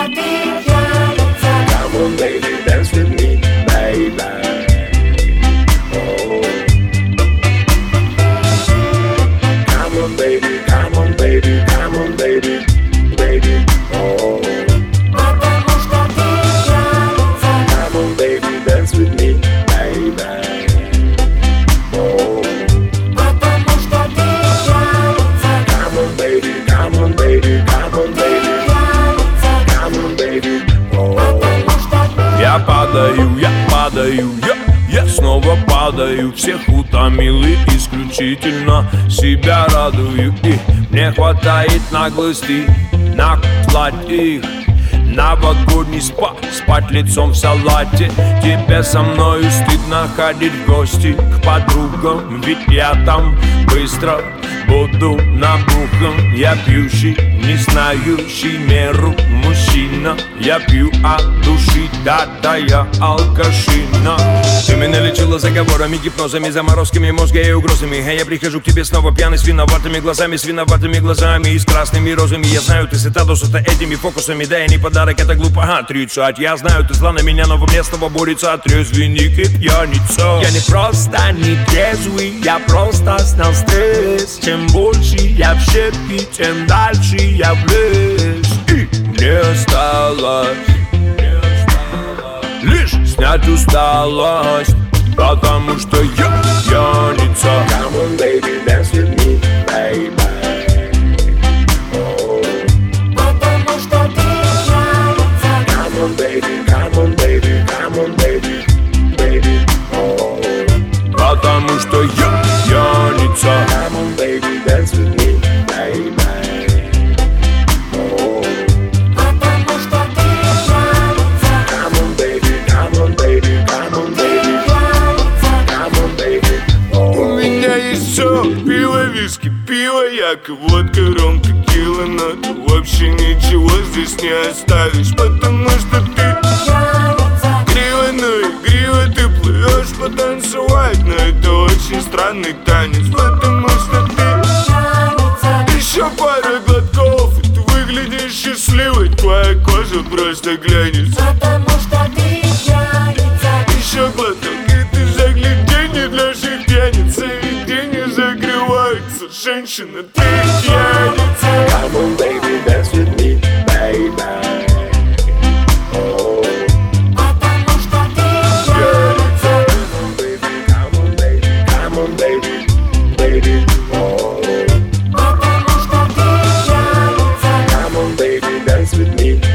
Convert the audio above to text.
Я снова падаю, всех утомил и исключительно себя радую. И мне хватает наглости наклать их. Новогодний спать лицом в салате. Тебе со мною стыдно ходить в гости к подругам, ведь я там быстро буду набухан. Я пьющий, не знающий меру мужчина. Я пью от души, да, я алкашина. Ты меня лечила заговорами, гипнозами, заморозками мозга и угрозами. А я прихожу к тебе снова пьяный, с виноватыми глазами и с красными розами. Я знаю, ты сыта досыта этими фокусами. Да, я не подарок, это глупо отрицать. Я знаю, ты зла на меня, но во мне с тобой борется трезвенник и пьяница. Я не просто не трезвый, я просто снял стресс. Чем больше я в щепки, тем дальше я влез. И мне осталось лишь снять усталость, потому что я пьяница. Come on, baby, dance with me, baby. Потому что ты пьяница. Come on, baby, come on, baby, come on, baby, baby. Потому что я пьяница. Come on, baby, dance with me, baby. Потому что ты пьяница. Come on, baby, come on, baby, come on, baby. Come on, baby. У меня есть все: пиво, виски, пиво, яко, водка, ром, текила. Но ты вообще ничего здесь не оставишь, потому что ты криво, но игриво ты плывешь потанцевать. Но это очень странный танец, потому что ты еще пара глотков, и ты выглядишь счастливой. Твоя кожа просто глянет. Потому что ты пьяница. Еще глоток, и ты загляденье для всех пьяница. И где не закрывается женщина, ты пьяница. Come on, baby, dance with me, baby. Потому что ты пьяница. Come on, baby, come on, baby, baby. Потому что ты пьяница. Come on, baby, dance with me.